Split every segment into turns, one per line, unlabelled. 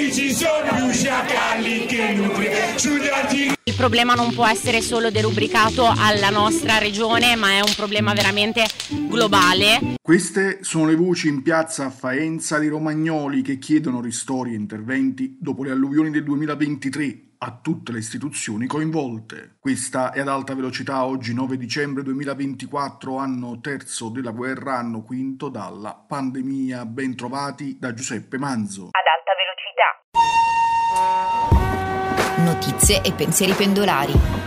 Il problema non può essere solo derubricato alla nostra regione, ma è un problema veramente globale.
Queste sono le voci in piazza a Faenza di romagnoli che chiedono ristori e interventi dopo le alluvioni del 2023 a tutte le istituzioni coinvolte. Questa è Ad Alta Velocità, oggi 9 dicembre 2024, anno terzo della guerra, anno quinto dalla pandemia. Ben trovati da Giuseppe Manzo.
Ad Alta Velocità.
Notizie e pensieri pendolari.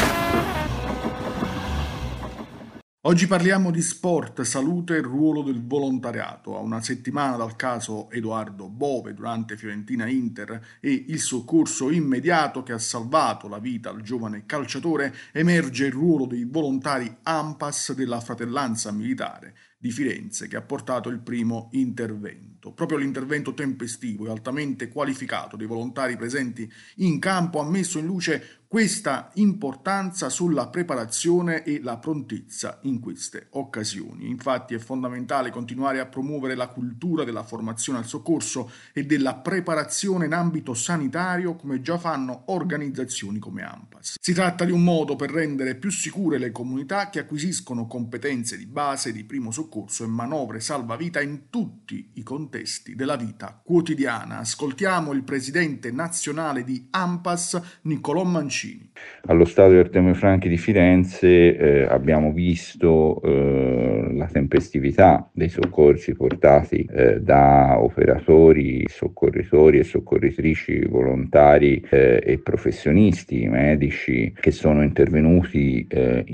Oggi parliamo di sport, salute e ruolo del volontariato. A una settimana dal caso Edoardo Bove durante Fiorentina-Inter e il soccorso immediato che ha salvato la vita al giovane calciatore, emerge il ruolo dei volontari ANPAS della Fratellanza Militare di Firenze, che ha portato il primo intervento. Proprio l'intervento tempestivo e altamente qualificato dei volontari presenti in campo ha messo in luce questa importanza sulla preparazione e la prontezza in queste occasioni. Infatti è fondamentale continuare a promuovere la cultura della formazione al soccorso e della preparazione in ambito sanitario, come già fanno organizzazioni come ANPAS. Si tratta di un modo per rendere più sicure le comunità che acquisiscono competenze di base, di primo soccorso e manovre salvavita in tutti i contesti della vita quotidiana. Ascoltiamo il presidente nazionale di ANPAS, Niccolò Mancini.
Allo stadio Artemio Franchi di Firenze abbiamo visto la tempestività dei soccorsi portati da operatori, soccorritori e soccorritrici volontari e professionisti medici che sono intervenuti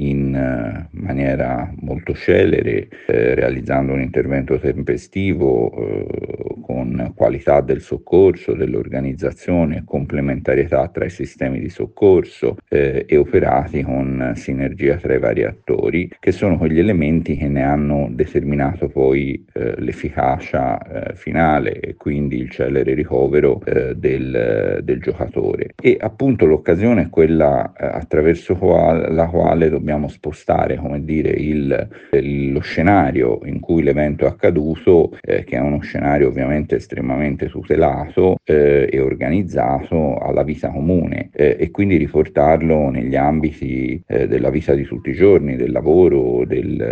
in maniera molto celere, realizzando un intervento tempestivo con qualità del soccorso, dell'organizzazione e complementarietà tra i sistemi di soccorso e operati con sinergia tra i vari attori, che sono quegli elementi che ne hanno determinato poi l'efficacia finale e quindi il celere ricovero del giocatore. E appunto l'occasione è quella attraverso la quale dobbiamo spostare, come dire, lo scenario in cui l'evento è accaduto, che è uno scenario ovviamente estremamente tutelato e organizzato alla vita comune, e quindi riportarlo negli ambiti della vita di tutti i giorni, del lavoro,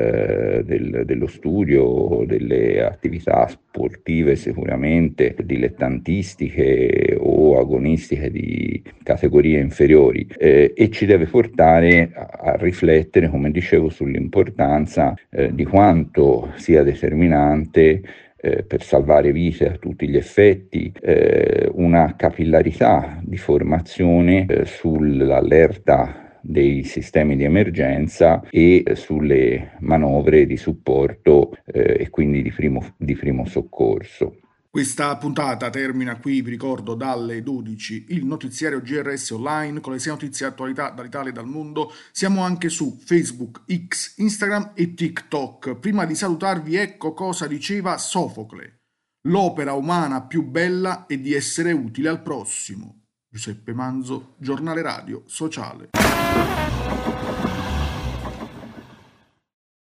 dello studio, delle attività sportive sicuramente dilettantistiche o agonistiche di categorie inferiori, e ci deve portare a riflettere, come dicevo, sull'importanza di quanto sia determinante per salvare vite a tutti gli effetti, una capillarità di formazione sull'allerta dei sistemi di emergenza e sulle manovre di supporto e quindi di primo soccorso.
Questa puntata termina qui, vi ricordo, dalle 12 il notiziario GRS Online con le 6 notizie e attualità dall'Italia e dal mondo. Siamo anche su Facebook, X, Instagram e TikTok. Prima di salutarvi, ecco cosa diceva Sofocle: l'opera umana più bella è di essere utile al prossimo. Giuseppe Manzo, Giornale Radio Sociale.